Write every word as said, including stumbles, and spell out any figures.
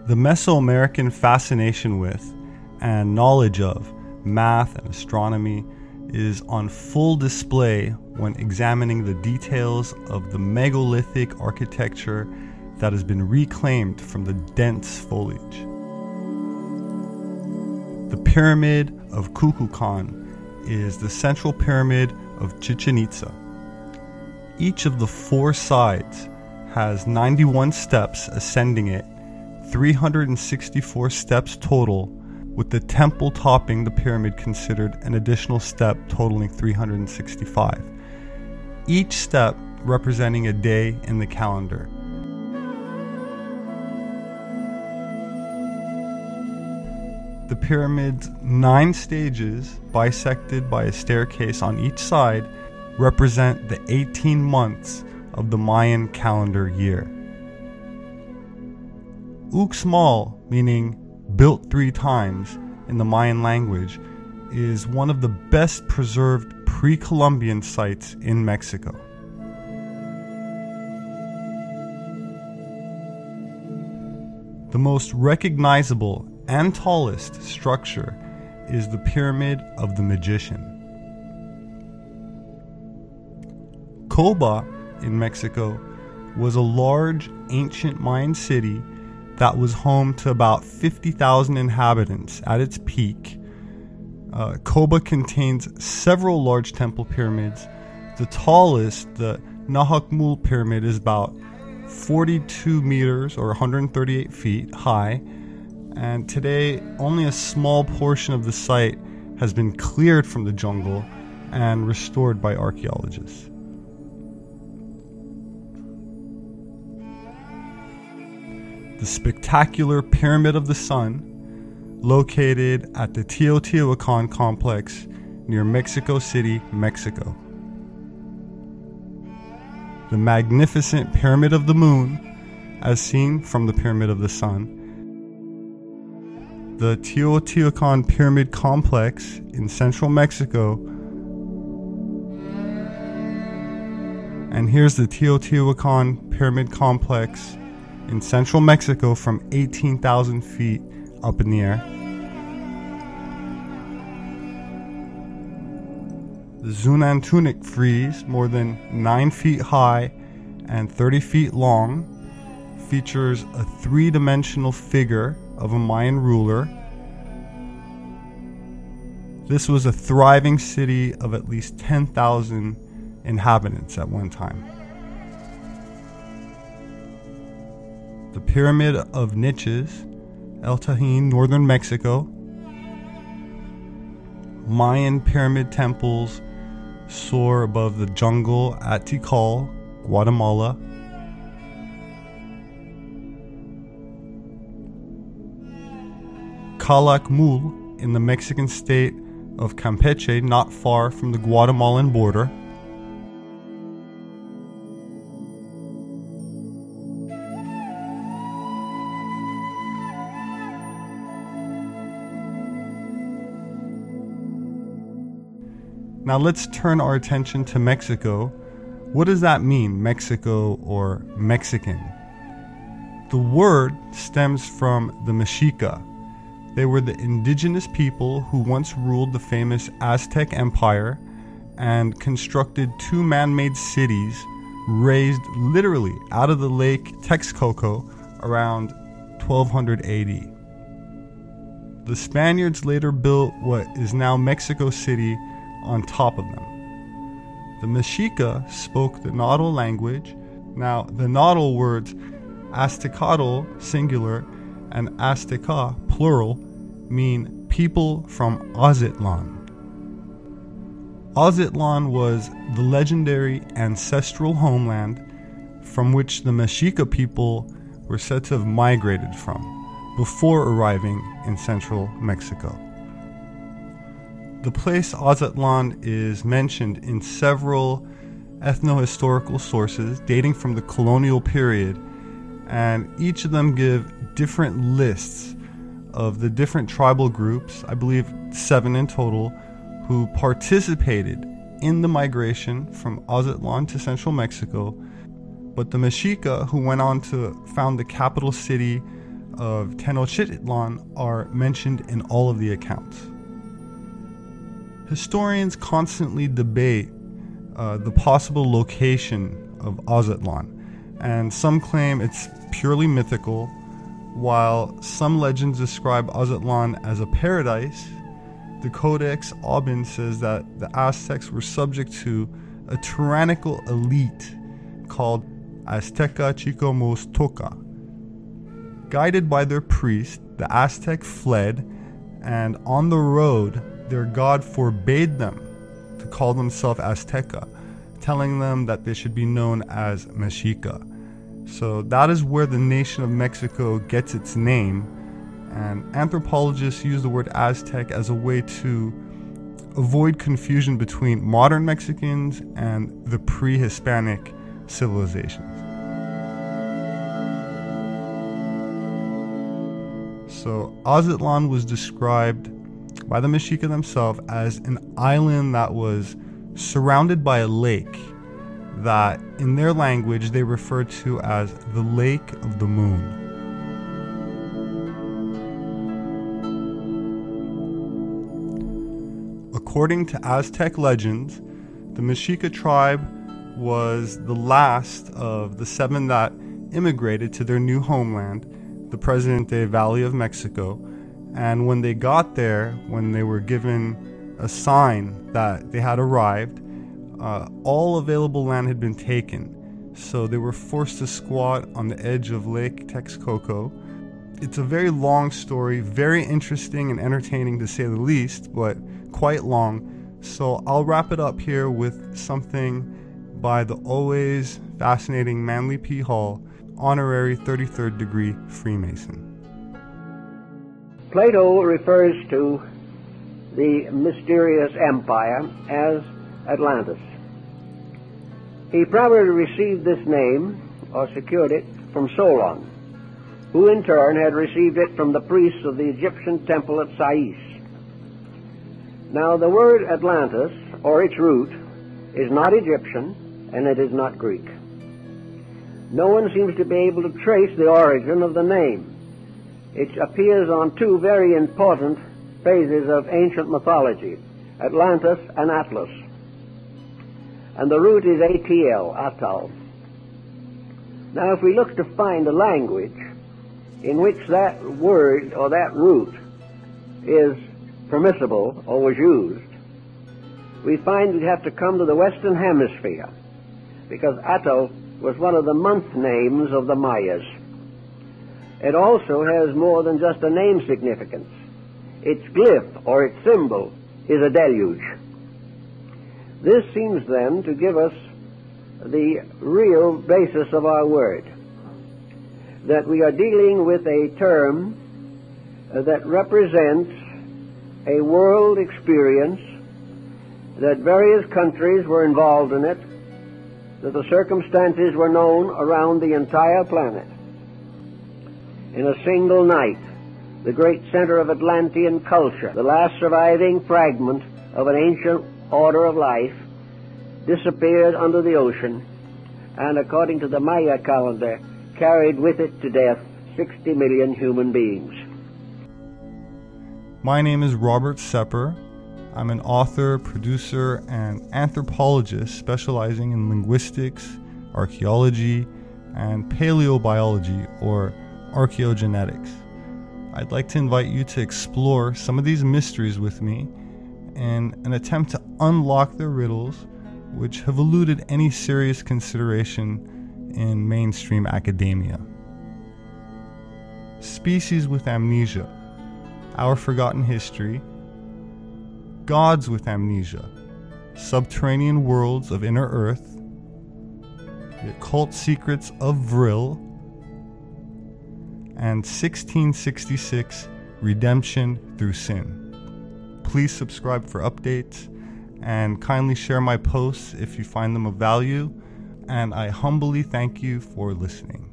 The Mesoamerican fascination with and knowledge of math and astronomy is on full display when examining the details of the megalithic architecture that has been reclaimed from the dense foliage. The Pyramid of Kukulkan is the central pyramid of Chichen Itza. Each of the four sides has ninety-one steps ascending it, three hundred sixty-four steps total, with the temple topping the pyramid considered an additional step totaling three hundred sixty-five. Each step representing a day in the calendar. The pyramid's nine stages, bisected by a staircase on each side, represent the eighteen months of the Mayan calendar year. Uxmal, meaning built three times in the Mayan language, is one of the best preserved pre-Columbian sites in Mexico. The most recognizable and tallest structure is the Pyramid of the Magician. Coba in Mexico was a large ancient Mayan city that was home to about fifty thousand inhabitants at its peak. Uh, Coba contains several large temple pyramids. The tallest, the Nahuacmul pyramid, is about forty-two meters or one hundred thirty-eight feet high, and today only a small portion of the site has been cleared from the jungle and restored by archaeologists. The spectacular Pyramid of the Sun, located at the Teotihuacan complex near Mexico City, Mexico. The magnificent Pyramid of the Moon, as seen from the Pyramid of the Sun. The Teotihuacan Pyramid Complex in central Mexico. And here's the Teotihuacan Pyramid Complex in central Mexico from eighteen thousand feet up in the air. The Xunantunich frieze, more than nine feet high and thirty feet long, features a three-dimensional figure of a Mayan ruler. This was a thriving city of at least ten thousand inhabitants at one time. The Pyramid of Niches, El Tajín, northern Mexico. Mayan pyramid temples soar above the jungle at Tikal, Guatemala. Calakmul in the Mexican state of Campeche, not far from the Guatemalan border. Now let's turn our attention to Mexico. What does that mean, Mexico or Mexican? The word stems from the Mexica. They were the indigenous people who once ruled the famous Aztec Empire and constructed two man-made cities raised literally out of the lake Texcoco around twelve hundred A D. The Spaniards later built what is now Mexico City on top of them. The Mexica spoke the Nahuatl language. Now, the Nahuatl words Aztecatl, singular, and Azteca, plural, mean people from Aztlan. Aztlan was the legendary ancestral homeland from which the Mexica people were said to have migrated from before arriving in central Mexico. The place Aztlan is mentioned in several ethno-historical sources dating from the colonial period, and each of them give different lists of the different tribal groups, I believe seven in total, who participated in the migration from Aztlan to central Mexico. But the Mexica, who went on to found the capital city of Tenochtitlan are mentioned in all of the accounts. Historians constantly debate uh, the possible location of Aztlan, and some claim it's purely mythical, while some legends describe Aztlan as a paradise. The Codex Aubin says that the Aztecs were subject to a tyrannical elite called Azteca Chicomostoca. Guided by their priest, the Aztec fled, and on the road, their god forbade them to call themselves Azteca, telling them that they should be known as Mexica. So that is where the nation of Mexico gets its name, and anthropologists use the word Aztec as a way to avoid confusion between modern Mexicans and the pre-Hispanic civilizations. So Aztlan was described by the Mexica themselves as an island that was surrounded by a lake that in their language they refer to as the Lake of the Moon. According to Aztec legends, the Mexica tribe was the last of the seven that immigrated to their new homeland, the present-day Valley of Mexico. And when they got there, when they were given a sign that they had arrived, uh, all available land had been taken. So they were forced to squat on the edge of Lake Texcoco. It's a very long story, very interesting and entertaining to say the least, but quite long. So I'll wrap it up here with something by the always fascinating Manly P. Hall, honorary thirty-third degree Freemason. Plato refers to the mysterious empire as Atlantis. He probably received this name, or secured it, from Solon, who in turn had received it from the priests of the Egyptian temple at Sais. Now the word Atlantis, or its root, is not Egyptian, and it is not Greek. No one seems to be able to trace the origin of the name. It appears on two very important phases of ancient mythology, Atlantis and Atlas. And the root is A T L, Atal. Now if we look to find a language in which that word or that root is permissible or was used, we find we'd have to come to the Western Hemisphere, because Atal was one of the month names of the Mayas. It also has more than just a name significance. Its glyph, or its symbol, is a deluge. This seems then to give us the real basis of our word, that we are dealing with a term that represents a world experience, that various countries were involved in it, that the circumstances were known around the entire planet. In a single night, the great center of Atlantean culture, the last surviving fragment of an ancient order of life, disappeared under the ocean, and according to the Maya calendar, carried with it to death sixty million human beings. My name is Robert Sepper. I'm an author, producer, and anthropologist specializing in linguistics, archaeology, and paleobiology, or archaeogenetics. I'd like to invite you to explore some of these mysteries with me in an attempt to unlock their riddles, which have eluded any serious consideration in mainstream academia. Species with Amnesia, Our Forgotten History, Gods with Amnesia, Subterranean Worlds of Inner Earth, The Occult Secrets of Vril, and sixteen sixty-six Redemption Through Sin. Please subscribe for updates and kindly share my posts if you find them of value, and I humbly thank you for listening.